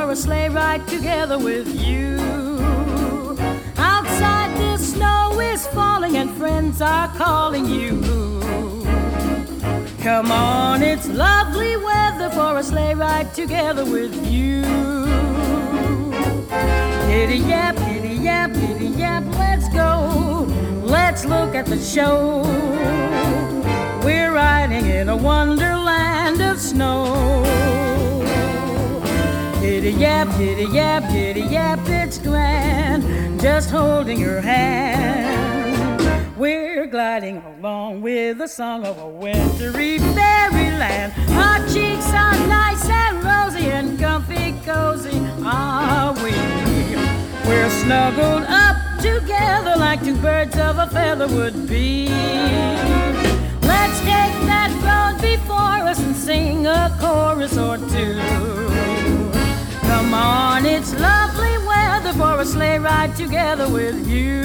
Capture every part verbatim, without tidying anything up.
for a sleigh ride together with you. Outside the snow is falling and friends are calling you. Come on, it's lovely weather for a sleigh ride together with you. Giddy yap, giddy yap, giddy yap, let's go. Let's look at the show. We're riding in a wonderland of snow. Giddy yap, giddy yap, giddy yap, it's grand, just holding your hand. We're gliding along with the song of a wintry fairyland. Our cheeks are nice and rosy and comfy cozy are we. We're snuggled up together like two birds of a feather would be. Let's take that road before us and sing a chorus or two. Come on, it's lovely weather for a sleigh ride together with you.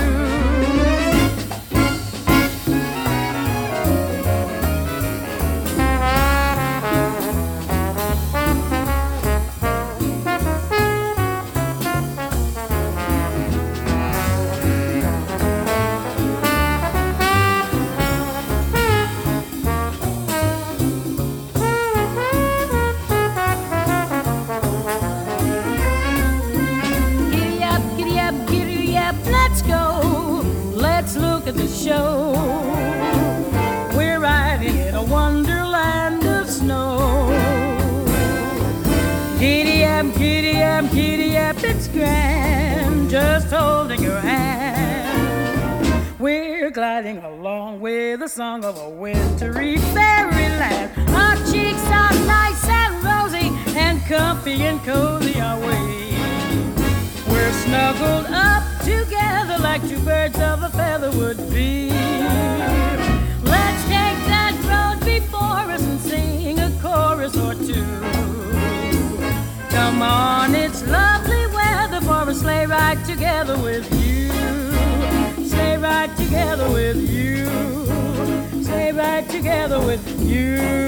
Show. We're riding in a wonderland of snow. Giddy up, giddy up, giddy up, it's grand, just holding your hand. We're gliding along with the song of a wintry fairyland. Our cheeks are nice and rosy and comfy and cozy are we. We're snuggled up together like two birds of a feather would be. Let's take that road before us and sing a chorus or two. Come on, it's lovely weather for a sleigh ride together with you. Sleigh ride together with you. Sleigh ride together with you.